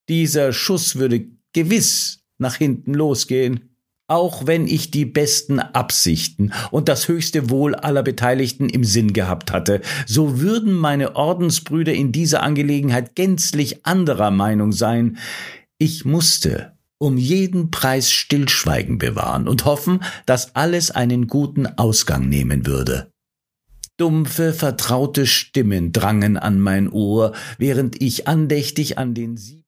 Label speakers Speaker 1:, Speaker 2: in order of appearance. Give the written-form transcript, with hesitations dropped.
Speaker 1: Dieser Schuss würde gewiss nach hinten losgehen. Auch wenn ich die besten Absichten und das höchste Wohl aller Beteiligten im Sinn gehabt hatte, so würden meine Ordensbrüder in dieser Angelegenheit gänzlich anderer Meinung sein. Ich musste um jeden Preis Stillschweigen bewahren und hoffen, dass alles einen guten Ausgang nehmen würde. Dumpfe, vertraute Stimmen drangen an mein Ohr, während ich andächtig an den